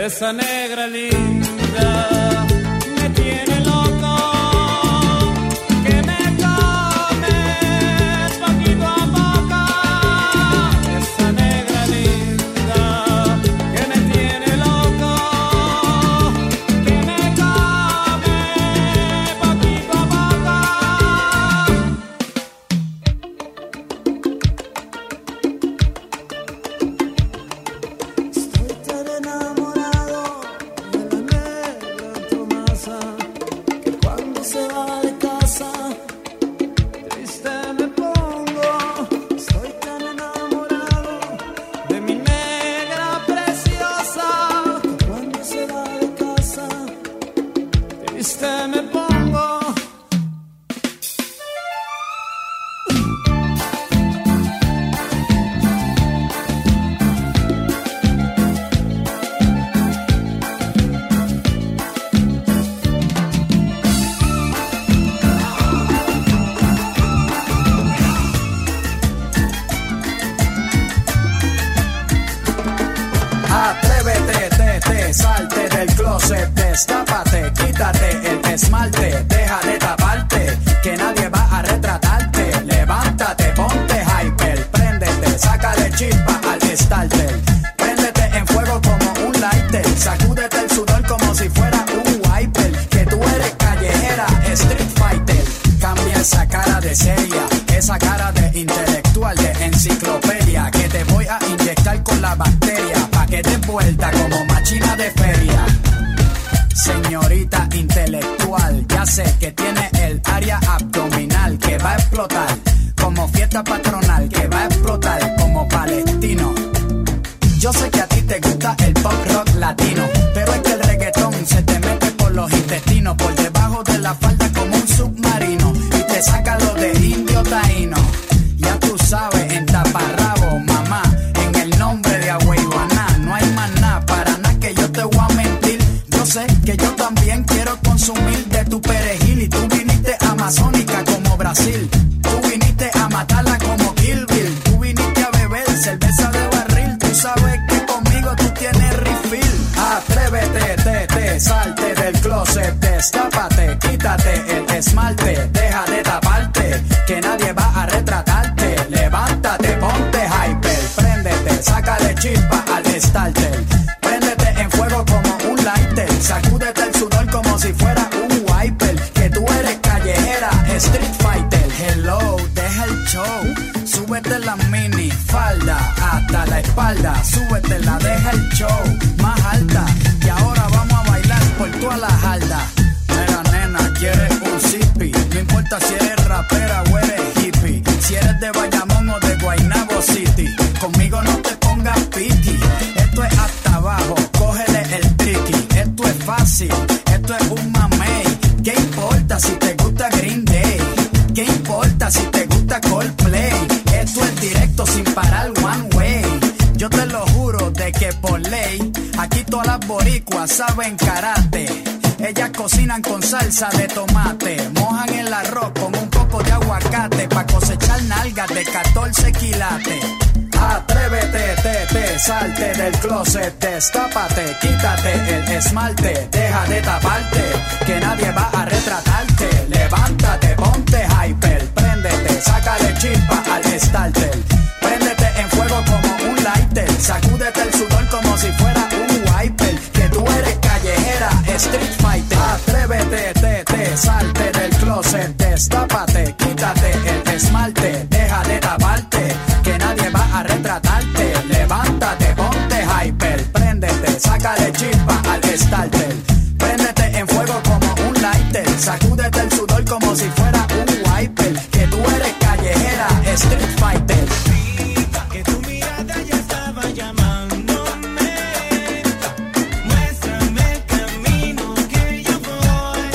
Esa negra linda me tiene loco, que me come poquito a poco. Esa negra linda que me tiene loco, que me come poquito a poco. Estoy tan enamorado de la negra Tomasa, que cuando se va de casa triste me pongo. Estoy tan enamorado de mi negra preciosa, que cuando se va de casa triste me pongo. Atrévete, salte del closet, destápate, quítate el esmalte, deja de taparte, que nadie va a retratarte. Levántate, ponte hyper, préndete, sácale chispa al starter. Préndete en fuego como un lighter, sacúdete el sudor como si fuera un wiper. Que tú eres callejera, street fighter. Cambia esa cara de seria, esa cara de intelectual, de enciclopedia, que te voy a inyectar con la bacteria, pa' que te vuelta como machina de feria. Señorita intelectual, ya sé que tiene el área abdominal que va a explotar como fiesta patronal, que va a explotar como palestino. Yo sé que a ti te gusta el pop rock latino, pero es que el reggaetón se te mete por los intestinos, por debajo de la falda como un submarino, y te saca lo de indio taíno. Ya tú sabes, en taparrabo, mamá, en el nombre de Agüeyuaná, no hay más nada, para nada que yo te voy a mentir. Yo sé que yo también quiero consumir de tu perejil, y tú viniste amazónica como Brasil, tú viniste a matarla como Kill Bill, tú viniste a beber cerveza de barril, tú sabes que conmigo tú tienes refill. Atrévete, salte del closet, destápate, quítate el esmalte, deja de taparte, que nadie va a retratarte. Levántate, ponte hyper, préndete, sácale chispa al starter. Préndete en fuego como un lighter, sacúdete el sudor como si fuera un wiper. Que tú eres callejera, street fighter. Hello, deja el show, súbete la mini falda hasta la espalda, súbetela, deja el show más alta, y ahora vamos a bailar por toda la jarda. Mira nena, quieres un zippy, no importa si eres rapera o eres hippie, si eres de Bayamón o de Guaynabo City, conmigo no te pongas piqui. Esto es hasta abajo, cógele el tricky, esto es fácil, esto es un mamey. ¿Qué importa si te gusta Green Day? ¿Qué importa si te gusta Coldplay? Esto es directo sin parar one way. Yo te lo juro de que por ley, aquí todas las boricuas saben karate. Ellas cocinan con salsa de tomate, mojan el arroz con un poco de aguacate, pa' cosechar nalgas de 14 quilates. Atrévete, salte del closet, destápate, quítate el esmalte, deja de taparte, que nadie va a retratarte. Levántate, ponte hyper, préndete, sácale chispa al starter. Préndete en fuego como un lighter, sacúdete el sudor como si fuera un wiper. Que tú eres callejera, street fighter. Atrévete, salte del closet, destápate, quítate el esmalte, deja de taparte, que nadie va a retratarte. Levántate, ponte hyper, préndete, sácale chispa al starter. Préndete en fuego como un lighter, sacúdete el sudor como si fuera un wiper. Que tú eres callejera, street fighter. Que tu mirada ya estaba llamándome. Muéstrame el camino que yo voy.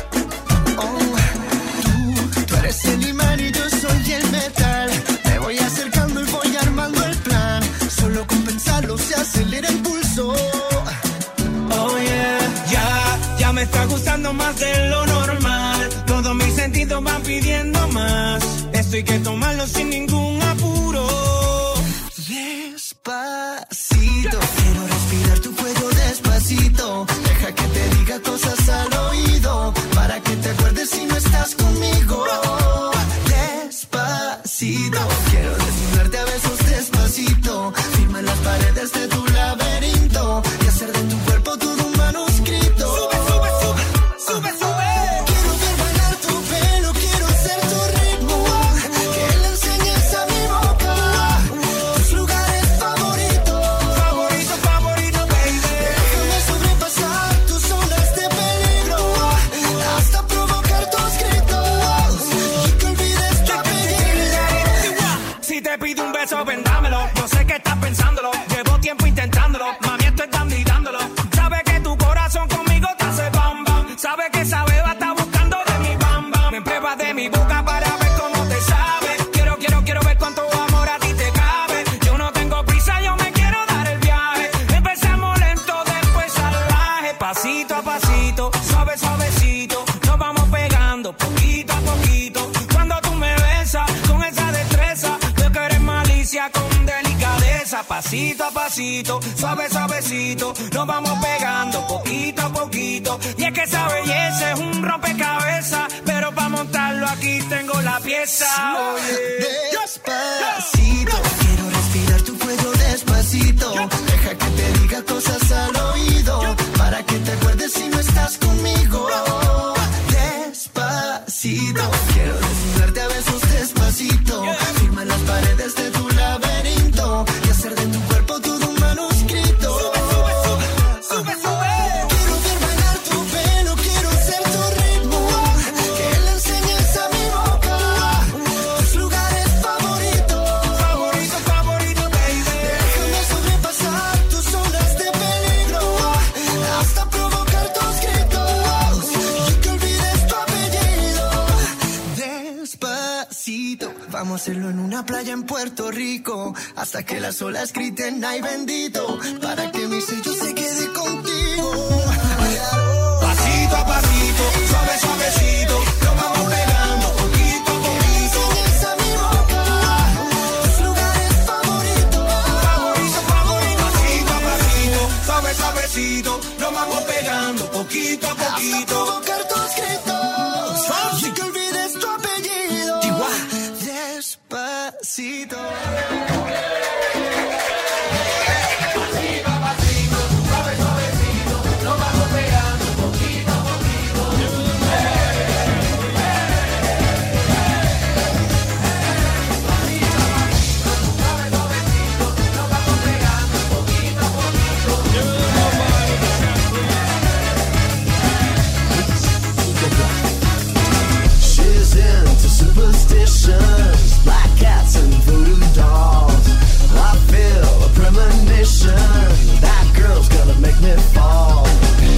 Oh, tú eres el imán y yo soy el metal. Me voy acercando y voy armando el plan. Solo con pensarlo se acelera el pulso. Oh yeah, ya me está gustando más de lo normal. Todos mis sentidos van pidiendo más. Esto hay que tomarlo sin ningún apuro. Despacito, quiero respirar tu cuello despacito. diga cosas al oído, para que te acuerdes si no estás conmigo. Despacito, quiero desnudarte a besos despacito, firma en las paredes de tu laberinto y hacer de tu cuerpo todo un manuscrito. Sube, sube, sube, sube, sube. Quiero ver bailar tu pelo, quiero ser tu ritmo, que le enseñes a mi boca tus lugares favoritos. Favorito, favorito, baby. Déjame sobrepasar tus zonas de peligro, hasta provocar tus gritos y que olvides tu apellido. Si te pido un beso, vendámelo. Yo sé que estás pensándolo, llevo tiempo intentándolo. Mami, estoy dando y dándolo. Sabe que tu corazón conmigo te hace bam bam. Sabe que esa beba está buscando de mi bam bam. Me pruebas de mi boca para ver cómo te sabe. Quiero ver cuánto amor a ti te cabe. Yo no tengo prisa, yo me quiero dar el viaje. Empezamos lento, después salvaje. Pasito a pasito, suave, suavecito, nos vamos pegando poquito a poquito. Cuando tú me besas con esa destreza, veo que eres malicia con delicadeza. Pasito a pasito, suave, suavecito, nos vamos pegando poquito a poquito. Y es que esa belleza es un rompecabezas, pero para montarlo aquí tengo la pieza. Despacito, quiero respirar tu cuello despacito. Deja que te diga cosas al oído, para que te acuerdes si no estás conmigo. Despacito, quiero desnudarte a besos despacito, firma en las paredes de tu laberinto y hacer de tu cuerpo todo un manuscrito. Sube, sube, sube, sube, sube. Quiero ver bailar tu pelo, quiero ser tu ritmo, que le enseñes a mi boca tus lugares favoritos. Favorito, favorito, baby. Déjame sobrepasar tus zonas de peligro, hasta provocar tus gritos y que olvides tu apellido. Despacito, vamos a hacerlo en una playa en Puerto Rico, hasta que las olas griten ay bendito, para que mi sello se quede contigo. Pasito a pasito, suave, suavecito, nos vamos pegando poquito a poquito. Enseñas a mi boca tus lugares favoritos. Favorito, favorito. Pasito a pasito, suave, suavecito, nos vamos pegando poquito a poquito. Hasta provocar tus gritos y que olvides tu apellido. Despacito. She's into superstitions, black cats and voodoo dolls. I feel a premonition, that girl's gonna make me fall.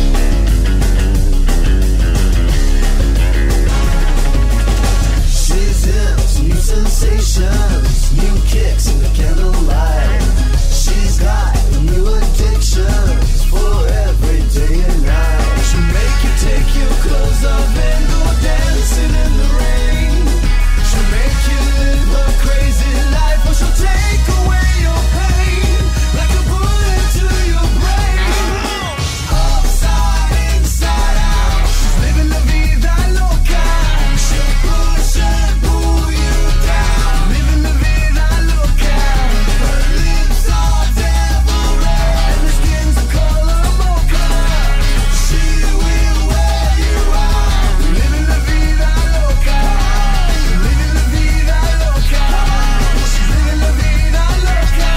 She's into new sensations, new kicks in the candlelight. She's got new addictions for every day and night. She'll make you take your clothes off and go dancing in the rain. She'll make you live a crazy life, or she'll take away your pain like a bullet to your brain. Upside, inside out, she's living la vida loca. She'll push and pull you down, living la vida loca. Her lips are devil red and her skin's the color mocha. She will wear you out, living la vida loca, living la vida loca. She's living la vida loca.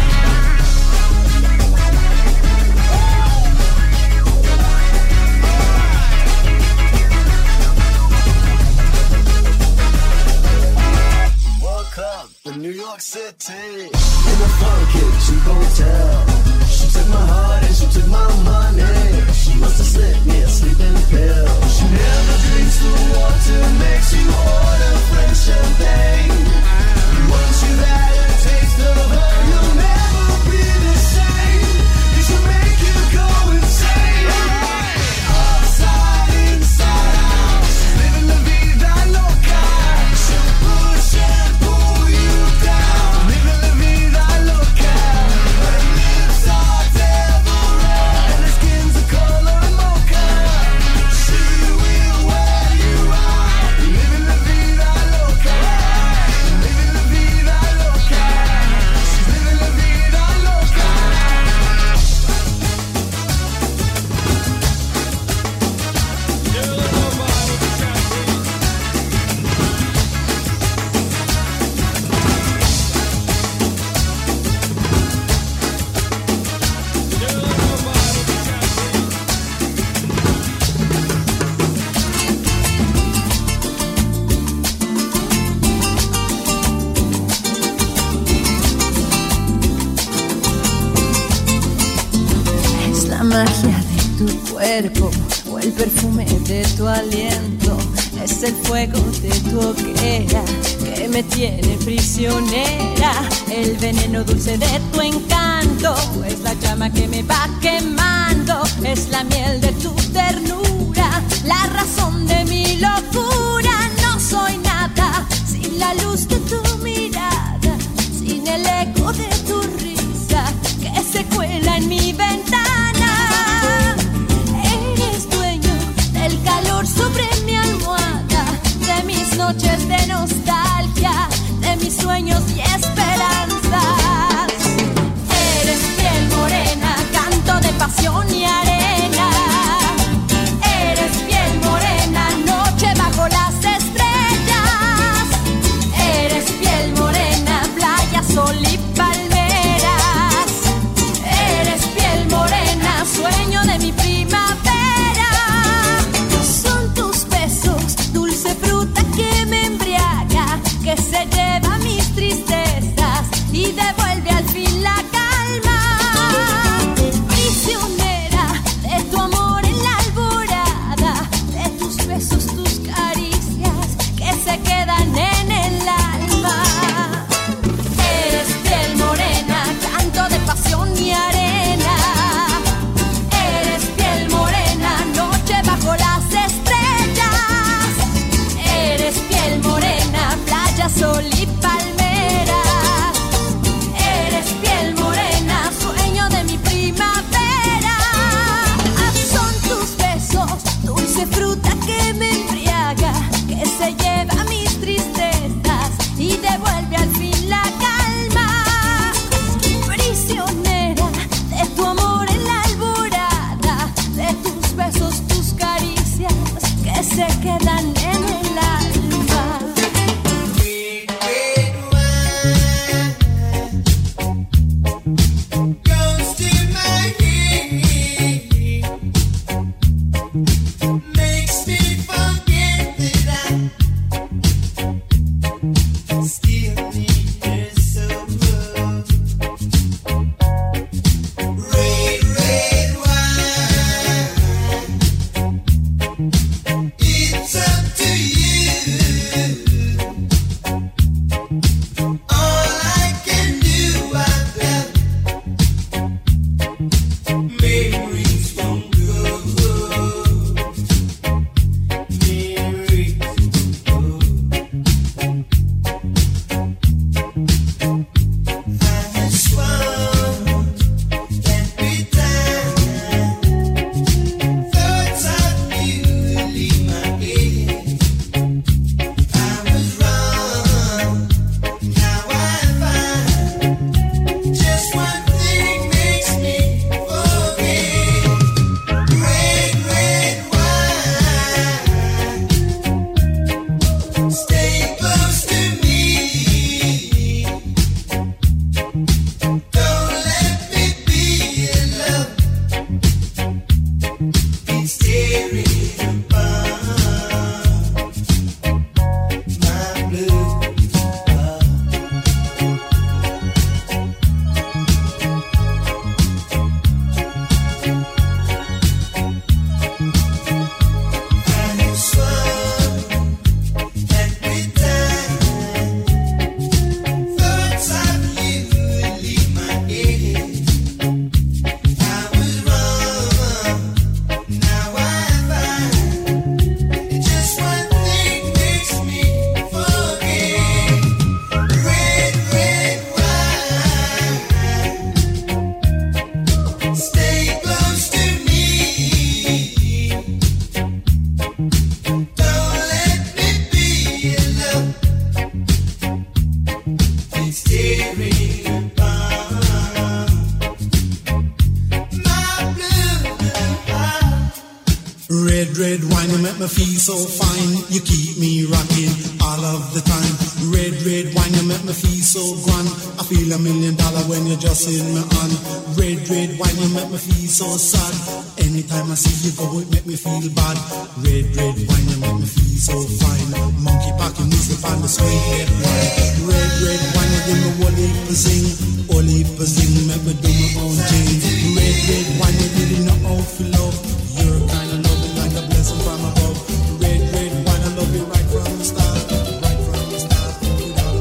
Woke up in New York City in a funky cheap hotel. She took my heart and she took my money. She must have slipped me a sleeping pill. She never drinks the water, makes you order French champagne. Once you've had a taste of her, you'll never be the same. She'll make you go insane. Upside, inside out, she's living la vida loca. She'll push and pull you down, living la vida loca. Her lips are dead. la magia de tu cuerpo o el perfume de tu aliento. Es el fuego de tu hoguera que me tiene prisionera. El veneno dulce de tu encanto es la llama que me va quemando. Es la miel de tu ternura, la razón de mi locura. No soy nada sin la luz de tu mirada, sin el eco de tu risa que se cuela en mi ventana. Eres dueño del calor sobre mi almohada, de mis noches de nostalgia, de mis sueños y esperanzas. Eres piel morena, canto de pasión y arena. Eres piel morena, noche bajo las estrellas. Eres piel morena, playa, sol y palmeras. Eres piel morena, sueño de mi primavera. Son tus besos, dulce fruta que me embriaga, que se lleva mis tristezas y devuelve al fin la calma. Prisionera de tu amor en la alborada, de tus besos, tus caricias que se quedan en el alma. Eres piel morena, canto de pasión y arena. Eres piel morena, noche bajo las estrellas. Eres piel morena, playa, sol y palmeras. Eres piel morena, sueño de mi primavera. Son tus besos, dulce fruta que me embriaga, que se lleva mis tristezas y devuelve al fin la calma. Prisionera de tu amor en la alborada, de tus besos, tus caricias que se quedan en el alma. Red wine, you make me feel so fine. You keep me rocking all of the time. Red wine, you make me feel so grand. I feel $1 million when you're just in my hand. Red wine, you make me feel so sad. Anytime I see you go, it make me feel bad. Red wine, you make me feel so fine. Monkey packing music on the sweet red wine. Red wine, you give me all heap of zing, make me do my own thing. Red wine, you really not for love. Your kind of love is like a blessing from above. Red, red wine, I love you right from the start. Right from the start, without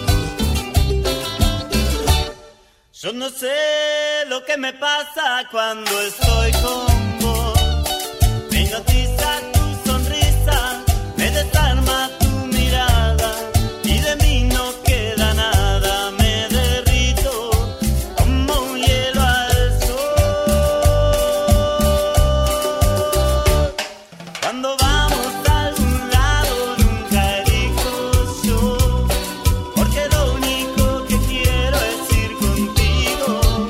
a doubt. Yo no sé lo que me pasa cuando estoy con vos. Me hipnotiza tu sonrisa, me desarma tu mirada y de mí no queda nada. Me derrito como un hielo al sol. Cuando vamos a algún lado nunca elijo yo, porque lo único que quiero es ir contigo.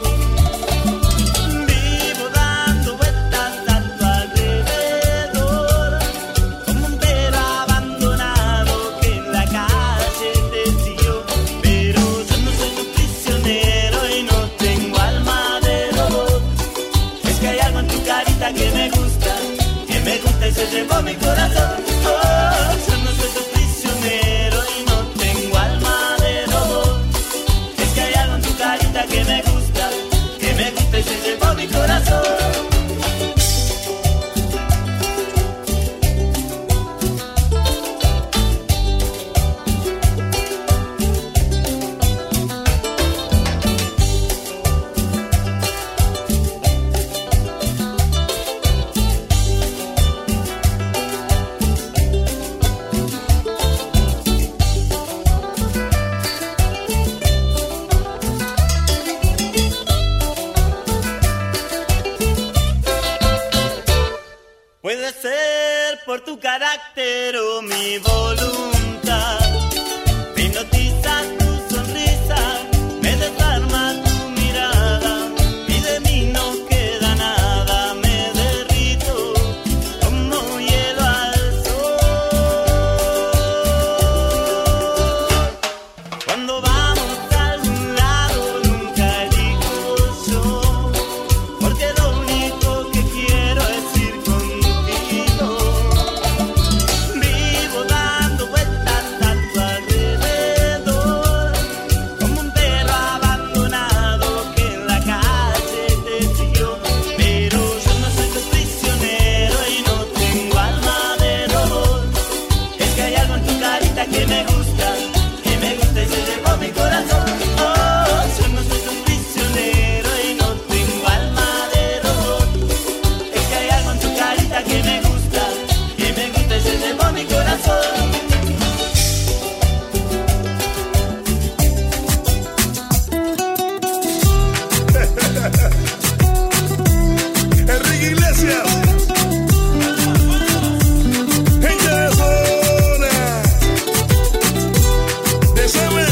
Vivo dando vueltas a tu alrededor, como un perro abandonado que en la calle te siguió. Pero yo no soy tu prisionero y no tengo alma de robot. Es que hay algo en tu carita que me gusta y se llevó mi corazón. Oh, yo no soy tu prisionero y no tengo alma de robot. Es que hay algo en tu carita que me gusta y se llevó mi corazón. Puede ser por tu carácter o mi voluntad. Me hipnotiza tu sonrisa, me desarma tu mirada y de mí no queda nada. Me derrito como hielo al sol. Cuando vamos a algún lado nunca elijo yo, porque lo único que quiero es ir contigo. Vivo dando vueltas a tu alrededor, como un perro abandonado que en la calle te siguió. Pero yo no soy tu prisionero y no tengo alma de robot. Es que hay algo en tu carita que me gusta y se llevó mi corazón. Oh, yo no soy tu prisionero y no tengo alma de robot. Es que hay algo en tu carita que me gusta y se llevó mi corazón. Enrique Iglesias, gente de zona, de Seme.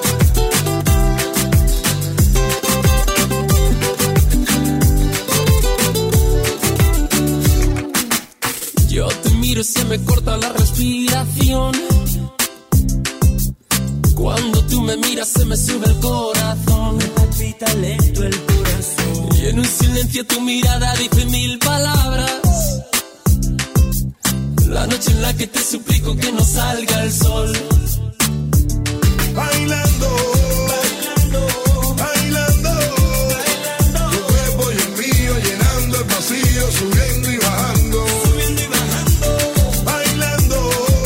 Yo te miro y se me corta la respiración. Cuando tú me miras se me sube el corazón. Me palpita lento el corazón. Y en un silencio tu mirada dice mil palabras. La noche en la que te suplico que no salga el sol. Bailando, bailando, tu cuerpo y el mío llenando el vacío, subiendo y bajando. Bailando,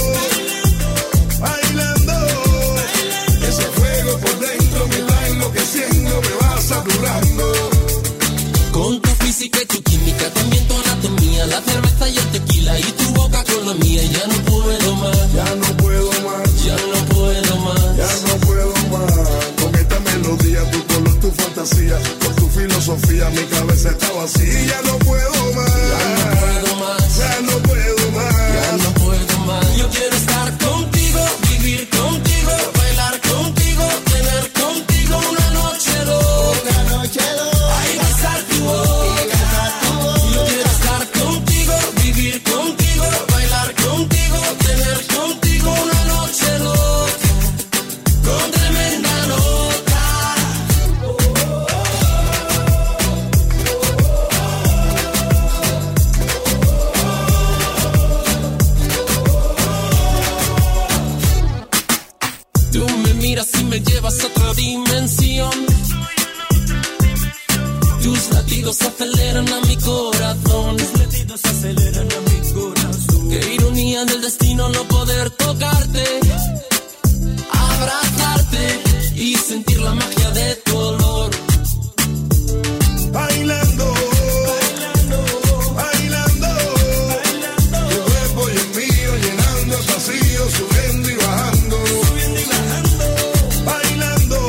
bailando, ese fuego por dentro me va enloqueciendo, me va saturando. Con tu física y tu química, también tu anatomía, la cerveza y el tequila y tu boca con la mía. Ya no puedo más, Ya no puedo más, ya no puedo más. ya no puedo más. Con esta melodía, tu color, tu fantasía, con tu filosofía, mi cabeza está vacía. Ya no puedo más, Ya no puedo más, ya no puedo más. ya no puedo más. Yo quiero estar contigo, vivir contigo, bailar contigo, tener contigo una noche loca. Ay, besar tu boca. Yo quiero estar contigo, vivir contigo, bailar contigo, tener contigo una noche loca, con tremenda nota. Tú me miras y me llevas a otra dimensión. Tus latidos aceleran aceleran a mi corazón. Tus latidos aceleran a mi corazón. Qué ironía del destino no poder tocarte, abrazarte y sentir la magia de tu olor. Bailando, bailando, tu cuerpo y el mío llenando el vacío, subiendo y bajando. Bailando,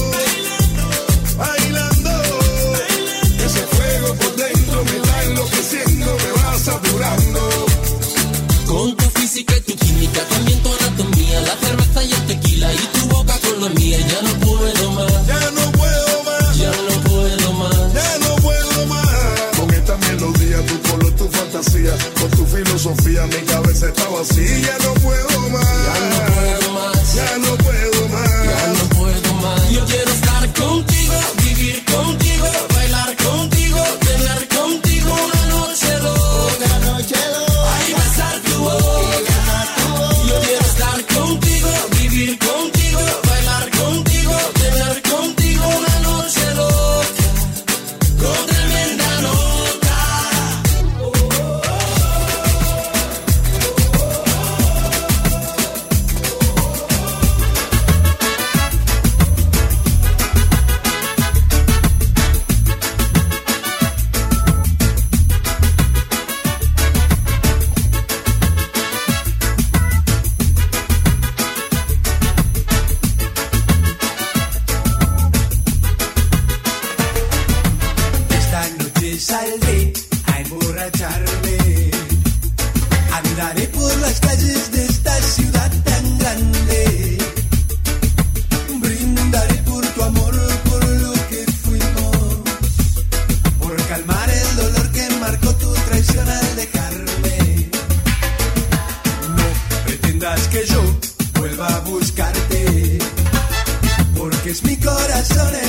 bailando, ese fuego por dentro me está enloqueciendo, me va saturando. Con tu física y tu química, también tu anatomía, la cerveza y el tequila y tu boca con la mía. Ya no puedo más, Ya no puedo más, ya no puedo más. ya no puedo más. Con esta melodía, tu color, tu fantasía, con tu filosofía, mi cabeza está vacía. Ya no puedo más, Ya no puedo más, ya no puedo más. ya no puedo más. Yo quiero estar contigo, vivir contigo, bailar contigo, tener contigo una noche loca. Ay, besar tu boca. Yo quiero estar contigo, vivir contigo, bailar contigo, tener contigo una noche loca, con tremenda nota. Esta noche saldré a emborracharme. Andaré por las calles de esta ciudad tan grande. Brindaré por tu amor, por lo que fuimos. Por calmar el dolor que marcó tu traición al dejarme. No pretendas que yo vuelva a buscarte. Porque es mi corazón